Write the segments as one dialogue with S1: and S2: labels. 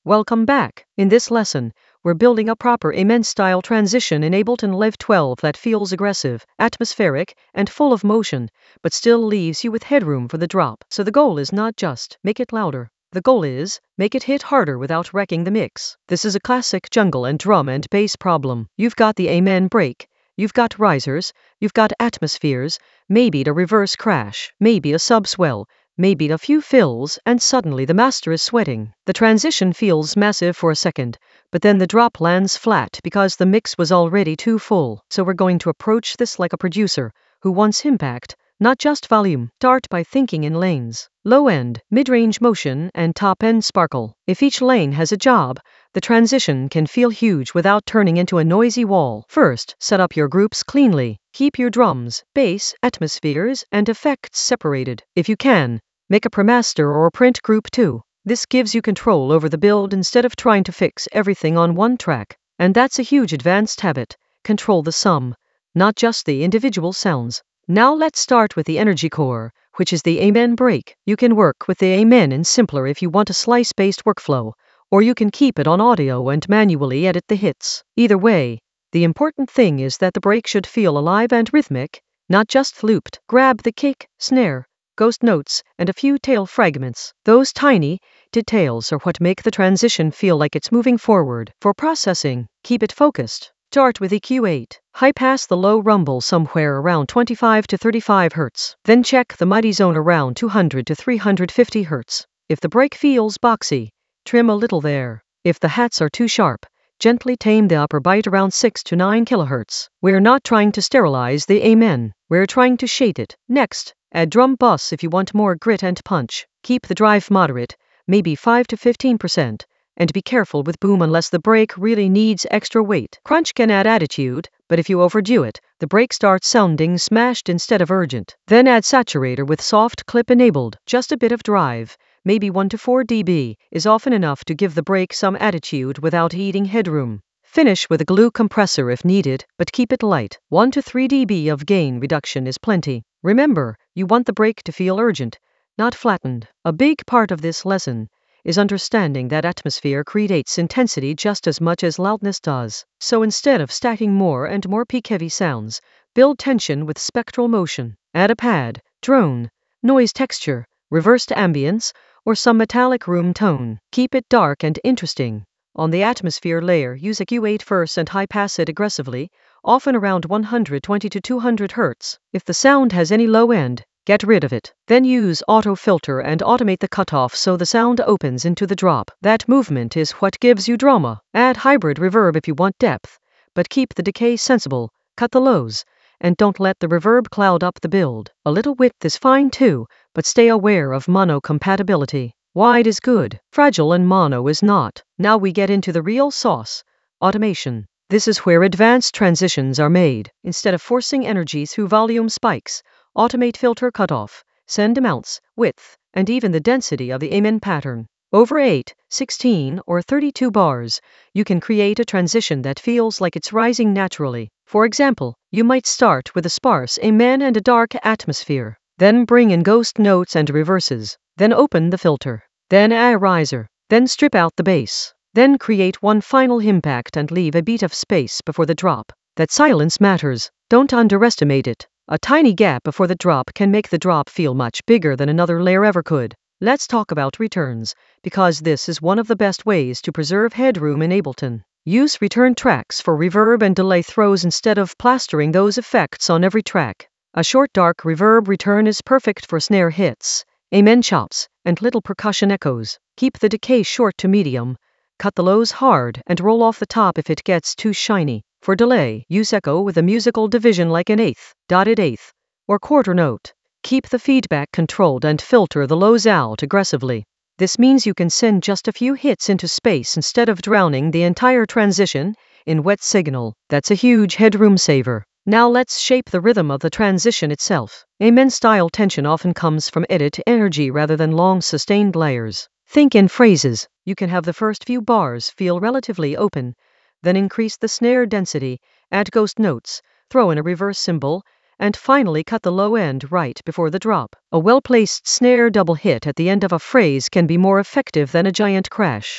S1: Welcome back. In this lesson, we're building a proper Amen-style transition in Ableton Live 12 that feels aggressive, atmospheric, and full of motion, but still leaves you with headroom for the drop. So the goal is not just make it louder. The goal is make it hit harder without wrecking the mix. This is a classic jungle and drum and bass problem. You've got the Amen break, you've got risers, you've got atmospheres, maybe the reverse crash, maybe a subswell, maybe a few fills, and suddenly the master is sweating. The transition feels massive for a second, but then the drop lands flat because the mix was already too full. So we're going to approach this like a producer who wants impact, not just volume. Start by thinking in lanes: low end, mid-range motion, and top end sparkle. If each lane has a job, the transition can feel huge without turning into a noisy wall. First, set up your groups cleanly. Keep your drums, bass, atmospheres, and effects separated. If you can, make a premaster or print group too. This gives you control over the build instead of trying to fix everything on one track. And that's a huge advanced habit. Control the sum, not just the individual sounds. Now let's start with the energy core, which is the Amen break. You can work with the Amen in simpler if you want a slice-based workflow, or you can keep it on audio and manually edit the hits. Either way, the important thing is that the break should feel alive and rhythmic, not just looped. Grab the kick, snare, ghost notes, and a few tail fragments. Those tiny details are what make the transition feel like it's moving forward. For processing, keep it focused. Start with EQ8. High pass the low rumble somewhere around 25 to 35 Hz. Then check the mighty zone around 200 to 350 Hz. If the break feels boxy, trim a little there. If the hats are too sharp, gently tame the upper bite around 6 to 9 kHz. We're not trying to sterilize the Amen, we're trying to shade it. Next, add drum bus if you want more grit and punch. Keep the drive moderate, maybe 5 to 15%. And be careful with boom unless the break really needs extra weight. Crunch can add attitude, but if you overdo it, the break starts sounding smashed instead of urgent. Then add saturator with soft clip enabled. Just a bit of drive, maybe 1 to 4 dB, is often enough to give the break some attitude without eating headroom. Finish with a glue compressor if needed, but keep it light. 1 to 3 dB of gain reduction is plenty. Remember, you want the break to feel urgent, not flattened. A big part of this lesson is understanding that atmosphere creates intensity just as much as loudness does. So instead of stacking more and more peak-heavy sounds, build tension with spectral motion. Add a pad, drone, noise texture, reversed ambience, or some metallic room tone. Keep it dark and interesting. On the atmosphere layer, use EQ8 first and high-pass it aggressively, often around 120 to 200 Hz. If the sound has any low end, get rid of it. Then use auto filter and automate the cutoff so the sound opens into the drop. That movement is what gives you drama. Add hybrid reverb if you want depth, but keep the decay sensible, cut the lows, and don't let the reverb cloud up the build. A little width is fine too, but stay aware of mono compatibility. Wide is good, fragile and mono is not. Now we get into the real sauce: automation. This is where advanced transitions are made. Instead of forcing energy through volume spikes, automate filter cutoff, send amounts, width, and even the density of the Amen pattern. Over 8, 16, or 32 bars, you can create a transition that feels like it's rising naturally. For example, you might start with a sparse Amen and a dark atmosphere, then bring in ghost notes and reverses, then open the filter, then add a riser, then strip out the bass, then create one final impact and leave a beat of space before the drop. That silence matters. Don't underestimate it. A tiny gap before the drop can make the drop feel much bigger than another layer ever could. Let's talk about returns, because this is one of the best ways to preserve headroom in Ableton. Use return tracks for reverb and delay throws instead of plastering those effects on every track. A short dark reverb return is perfect for snare hits, Amen chops, and little percussion echoes. Keep the decay short to medium, cut the lows hard, and roll off the top if it gets too shiny. For delay, use echo with a musical division like an eighth, dotted eighth, or quarter note. Keep the feedback controlled and filter the lows out aggressively. This means you can send just a few hits into space instead of drowning the entire transition in wet signal. That's a huge headroom saver. Now let's shape the rhythm of the transition itself. Amen-style tension often comes from edit energy rather than long sustained layers. Think in phrases. You can have the first few bars feel relatively open, then increase the snare density, add ghost notes, throw in a reverse cymbal, and finally cut the low end right before the drop. A well-placed snare double hit at the end of a phrase can be more effective than a giant crash.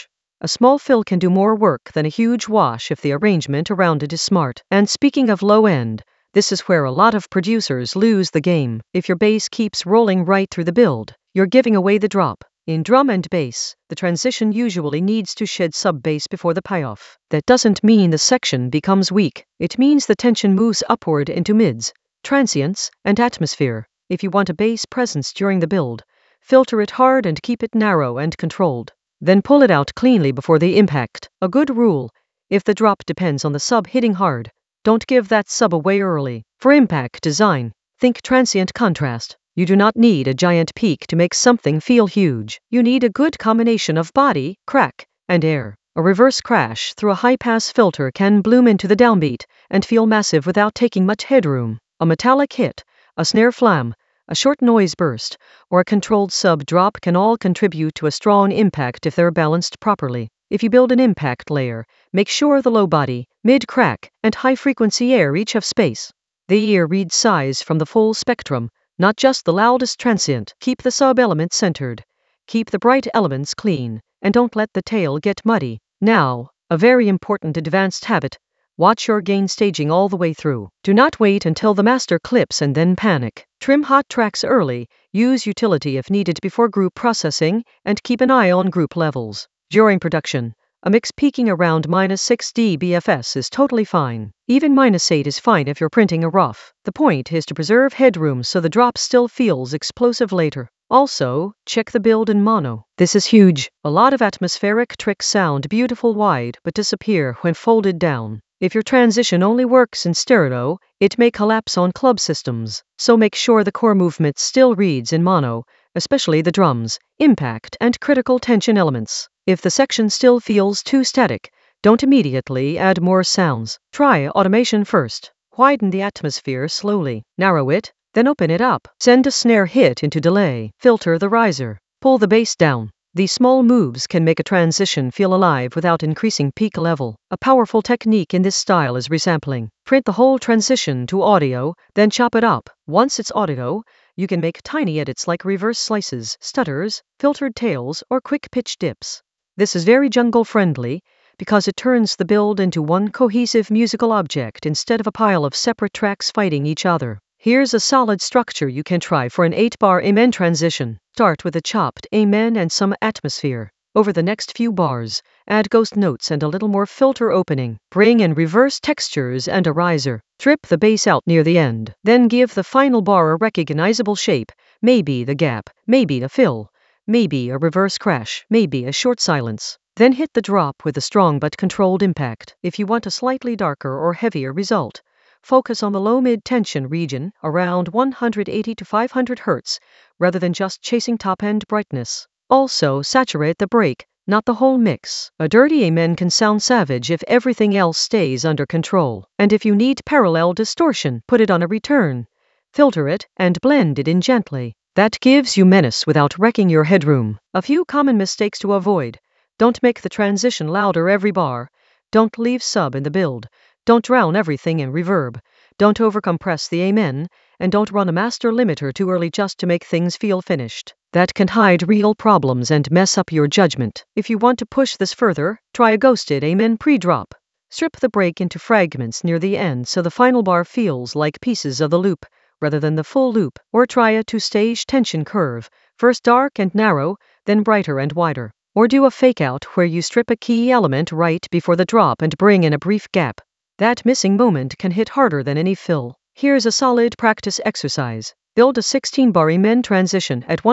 S1: A small fill can do more work than a huge wash if the arrangement around it is smart. And speaking of low end, this is where a lot of producers lose the game. If your bass keeps rolling right through the build, you're giving away the drop. In drum and bass, the transition usually needs to shed sub-bass before the payoff. That doesn't mean the section becomes weak. It means the tension moves upward into mids, transients, and atmosphere. If you want a bass presence during the build, filter it hard and keep it narrow and controlled. Then pull it out cleanly before the impact. A good rule: if the drop depends on the sub hitting hard, don't give that sub away early. For impact design, think transient contrast. You do not need a giant peak to make something feel huge. You need a good combination of body, crack, and air. A reverse crash through a high-pass filter can bloom into the downbeat and feel massive without taking much headroom. A metallic hit, a snare flam, a short noise burst, or a controlled sub drop can all contribute to a strong impact if they're balanced properly. If you build an impact layer, make sure the low body, mid crack, and high frequency air each have space. The ear reads size from the full spectrum, not just the loudest transient. Keep the sub elements centered. Keep the bright elements clean, and don't let the tail get muddy. Now, a very important advanced habit: watch your gain staging all the way through. Do not wait until the master clips and then panic. Trim hot tracks early, use utility if needed before group processing, and keep an eye on group levels. During production, a mix peaking around -6 dBFS is totally fine. Even -8 is fine if you're printing a rough. The point is to preserve headroom so the drop still feels explosive later. Also, check the build in mono. This is huge. A lot of atmospheric tricks sound beautiful wide but disappear when folded down. If your transition only works in stereo, it may collapse on club systems. So make sure the core movement still reads in mono, especially the drums, impact, and critical tension elements. If the section still feels too static, don't immediately add more sounds. Try automation first. Widen the atmosphere slowly. Narrow it, then open it up. Send a snare hit into delay. Filter the riser. Pull the bass down. These small moves can make a transition feel alive without increasing peak level. A powerful technique in this style is resampling. Print the whole transition to audio, then chop it up. Once it's audio, you can make tiny edits like reverse slices, stutters, filtered tails, or quick pitch dips. This is very jungle friendly because it turns the build into one cohesive musical object instead of a pile of separate tracks fighting each other. Here's a solid structure you can try for an 8-bar Amen transition. Start with a chopped Amen and some atmosphere. Over the next few bars, add ghost notes and a little more filter opening. Bring in reverse textures and a riser. Strip the bass out near the end. Then give the final bar a recognizable shape. Maybe the gap, maybe a fill, maybe a reverse crash, maybe a short silence. Then hit the drop with a strong but controlled impact. If you want a slightly darker or heavier result, focus on the low-mid tension region, around 180 to 500 Hz, rather than just chasing top-end brightness. Also, saturate the break, not the whole mix. A dirty Amen can sound savage if everything else stays under control. And if you need parallel distortion, put it on a return. Filter it, and blend it in gently. That gives you menace without wrecking your headroom. A few common mistakes to avoid: don't make the transition louder every bar. Don't leave sub in the build. Don't drown everything in reverb. Don't overcompress the Amen, and don't run a master limiter too early just to make things feel finished. That can hide real problems and mess up your judgment. If you want to push this further, try a ghosted Amen pre-drop. Strip the break into fragments near the end so the final bar feels like pieces of the loop, rather than the full loop. Or try a two-stage tension curve, first dark and narrow, then brighter and wider. Or do a fake-out where you strip a key element right before the drop and bring in a brief gap. That missing moment can hit harder than any fill. Here's a solid practice exercise. Build a 16-bar Amen transition at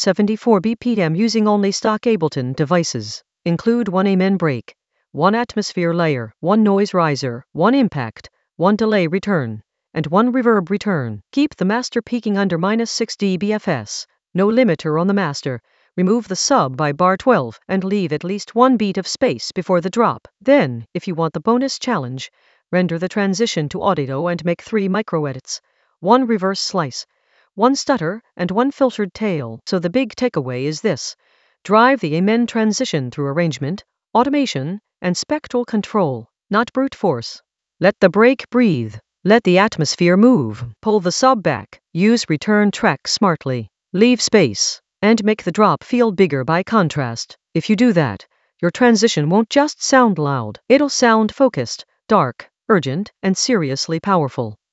S1: 174 BPM using only stock Ableton devices. Include one Amen break, one atmosphere layer, one noise riser, one impact, one delay return, and one reverb return. Keep the master peaking under -6 dBFS. No limiter on the master. Remove the sub by bar 12 and leave at least one beat of space before the drop. Then, if you want the bonus challenge, render the transition to audio and make 3 micro-edits. One reverse slice, one stutter, and one filtered tail. So the big takeaway is this: drive the Amen transition through arrangement, automation, and spectral control, not brute force. Let the break breathe. Let the atmosphere move. Pull the sub back. Use return track smartly. Leave space. And make the drop feel bigger by contrast. If you do that, Your transition won't just sound loud, it'll sound focused, dark, urgent, and seriously powerful.